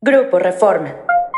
Grupo Reforma.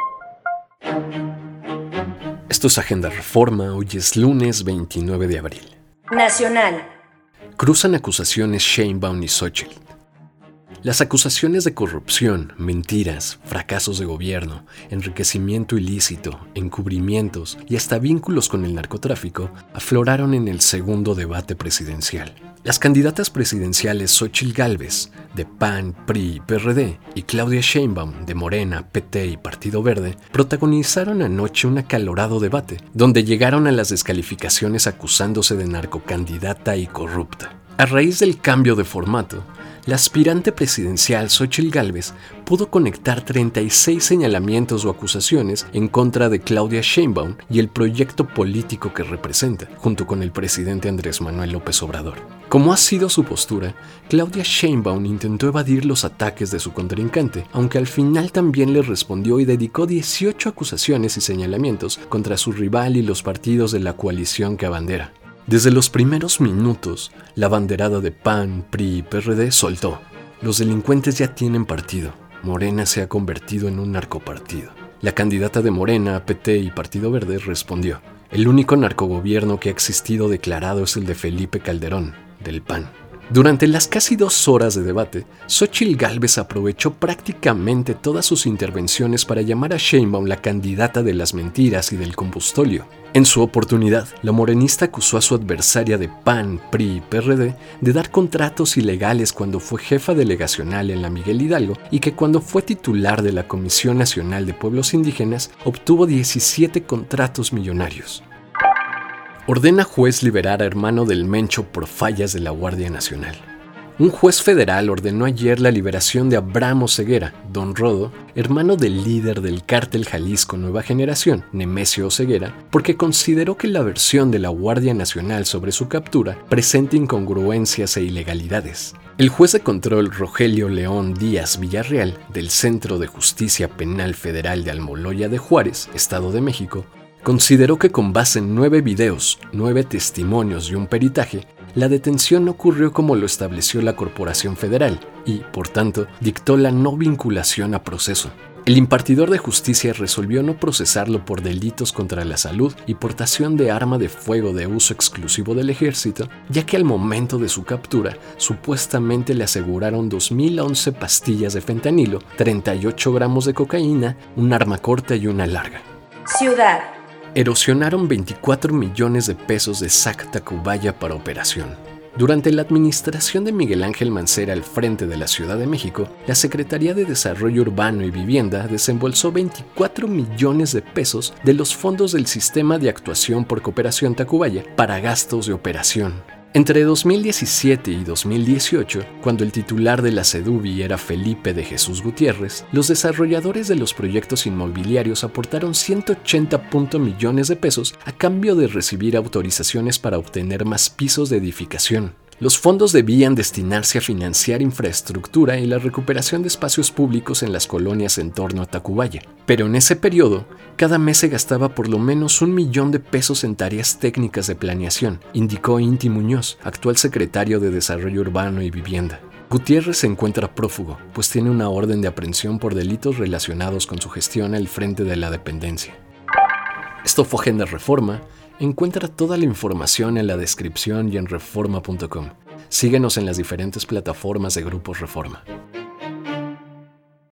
Esto es Agenda Reforma, hoy es lunes 29 de abril. Nacional. Cruzan acusaciones Sheinbaum y Xóchitl. Las acusaciones de corrupción, mentiras, fracasos de gobierno, enriquecimiento ilícito, encubrimientos y hasta vínculos con el narcotráfico afloraron en el segundo debate presidencial. Las candidatas presidenciales Xóchitl Gálvez, de PAN, PRI y PRD, y Claudia Sheinbaum, de Morena, PT y Partido Verde, protagonizaron anoche un acalorado debate, donde llegaron a las descalificaciones acusándose de narcocandidata y corrupta. A raíz del cambio de formato, la aspirante presidencial Xóchitl Gálvez pudo conectar 36 señalamientos o acusaciones en contra de Claudia Sheinbaum y el proyecto político que representa, junto con el presidente Andrés Manuel López Obrador. Como ha sido su postura, Claudia Sheinbaum intentó evadir los ataques de su contrincante, aunque al final también le respondió y dedicó 18 acusaciones y señalamientos contra su rival y los partidos de la coalición que abandera. Desde los primeros minutos, la banderada de PAN, PRI y PRD soltó. Los delincuentes ya tienen partido. Morena se ha convertido en un narcopartido. La candidata de Morena, PT y Partido Verde respondió: el único narcogobierno que ha existido declarado es el de Felipe Calderón, del PAN. Durante las casi 2 horas de debate, Xóchitl Gálvez aprovechó prácticamente todas sus intervenciones para llamar a Sheinbaum la candidata de las mentiras y del combustóleo. En su oportunidad, la morenista acusó a su adversaria de PAN, PRI y PRD de dar contratos ilegales cuando fue jefa delegacional en la Miguel Hidalgo y que cuando fue titular de la Comisión Nacional de Pueblos Indígenas obtuvo 17 contratos millonarios. Ordena juez liberar a hermano del Mencho por fallas de la Guardia Nacional. Un juez federal ordenó ayer la liberación de Abraham Oseguera, Don Rodo, hermano del líder del cártel Jalisco Nueva Generación, Nemesio Oseguera, porque consideró que la versión de la Guardia Nacional sobre su captura presenta incongruencias e ilegalidades. El juez de control Rogelio León Díaz Villarreal, del Centro de Justicia Penal Federal de Almoloya de Juárez, Estado de México, consideró que con base en 9 videos, 9 testimonios y un peritaje, la detención ocurrió como lo estableció la Corporación Federal y, por tanto, dictó la no vinculación a proceso. El impartidor de justicia resolvió no procesarlo por delitos contra la salud y portación de arma de fuego de uso exclusivo del ejército, ya que al momento de su captura, supuestamente le aseguraron 2.011 pastillas de fentanilo, 38 gramos de cocaína, un arma corta y una larga. Ciudad. Erosionaron 24 millones de pesos de SAC Tacubaya para operación. Durante la administración de Miguel Ángel Mancera al frente de la Ciudad de México, la Secretaría de Desarrollo Urbano y Vivienda desembolsó 24 millones de pesos de los fondos del Sistema de Actuación por Cooperación Tacubaya para gastos de operación. Entre 2017 y 2018, cuando el titular de la SEDUBI era Felipe de Jesús Gutiérrez, los desarrolladores de los proyectos inmobiliarios aportaron 180 millones de pesos a cambio de recibir autorizaciones para obtener más pisos de edificación. Los fondos debían destinarse a financiar infraestructura y la recuperación de espacios públicos en las colonias en torno a Tacubaya. Pero en ese periodo, cada mes se gastaba por lo menos 1 millón de pesos en tareas técnicas de planeación, indicó Inti Muñoz, actual secretario de Desarrollo Urbano y Vivienda. Gutiérrez se encuentra prófugo, pues tiene una orden de aprehensión por delitos relacionados con su gestión al frente de la dependencia. Esto fue Agenda Reforma. Encuentra toda la información en la descripción y en reforma.com. Síguenos en las diferentes plataformas de Grupos Reforma.